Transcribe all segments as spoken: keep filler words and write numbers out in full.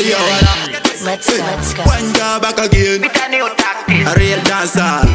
yo, Let's go, let's go. One job back again. With a new tactic. A real dancer.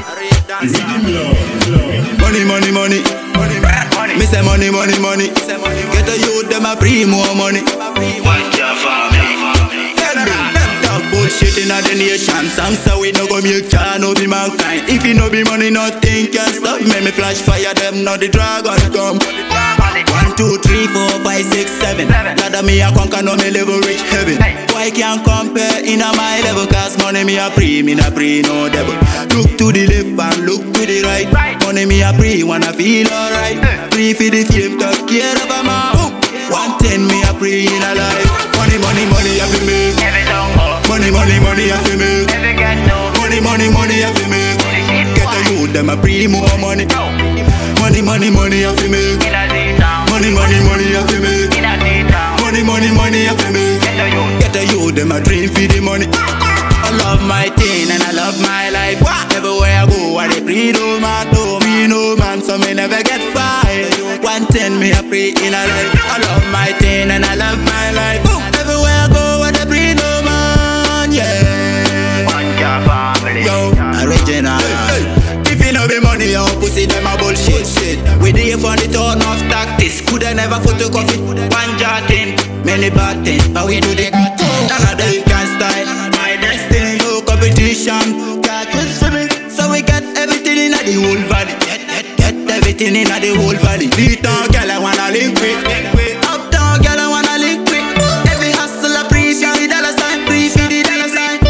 Money, money, money. Money. Me say money, money, money. Get a youth, them a free more money. One job for me. Talk bullshit in the nation. Some say we no go make ya, no be mankind. If you no be money, nothing can stop me. Me flash fire them, now the dragon come. One, two, three, four, five, six, seven. Ladder me a conquer, no me level reach heaven. Why can't compare in a my level? Cause money me a pre, me na pre, no devil. Look to the left and look to the right. Money me a pre, wanna feel alright. Pre for the fame, take care of a man. One ten me a pre in a life. Money, money, money I fi make. Money, money, money I fi make. Money, money, money I fi make. Get a youth, them a pre more money. Money, money, money I fi make. Money, money, money I fi make. Money, money, money I fi make. Get a youth, them a dream for the money. I love my thing and I love my life. Everywhere I go, I dey pray no man, no me no man, so me never get fired. One ten me a pray in a life. I love my thing and I love my life. Everywhere I go, I dey pray no man, yeah. One job family. Yo, original. If you know be money, yo, pussy them a bullshit shit. We dey for the turn of tactics. Coulda never photocopy one job thing. Many bad things, but we do the good thing. None of them can style my destiny. No competition, God was for me. So we get everything in the whole valley. Get, get, get everything in the whole valley. Little girl I wanna link with. Uptown girl I wanna link with. Every hustle I preach for the dollar sign, preach for the dollar sign.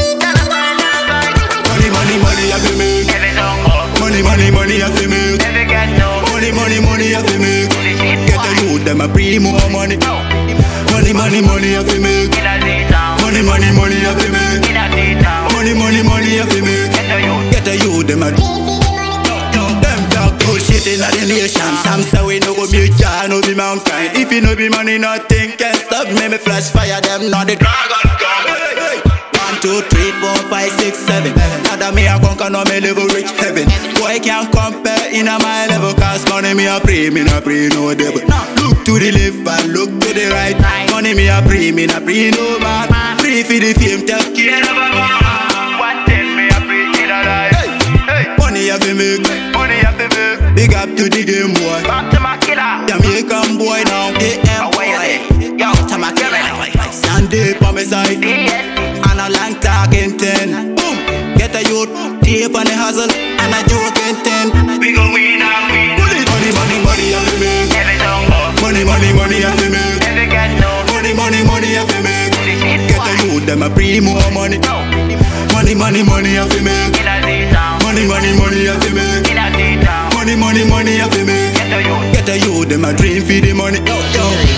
Money, money, money I fi make. Money, money, money I fi make. Money, money, money I fi make. Get a youth them a pre more money. Money, money, money I fi make. Money, money, money I fi make. Money, money, money I fi make. Get a youth them a them talk bullshit in the nation. Some say we no go make ya, no be mankind. If you no be money, nothing can stop me. Me flash fire them, now the dragon come. One, two, three, four, five, six, seven. Ladder me a conquer, no me level reach heaven. Boy can't compare in a my level. Cause money me a pray, me na pray no devil. Look to the left and look to the right. Money me a pray, me na pray no man. Pray for the fame, take care of a man. One ten me a pray in a life. Money have to make. Money have to make. Big up to the game boy. Back to my killer. Jamaican boy now. A M boy. Yo, To my killer. Sunday for me side. And a long talking ten. Boom. Get a youth. Tape on the hustle. And a joking ten. We go win and win. Money, money, money, money have to make. Every song up. Money, money, money have to make. Every get no. Money, money, money have to make. Get a youth. Them a pre more money. Money, money, money have to make. In a D-town. Money, money, money have to make. In a D-town. Money, money, money have to make. Get a youth. Get a youth, them a dream for the money. Yo, yo.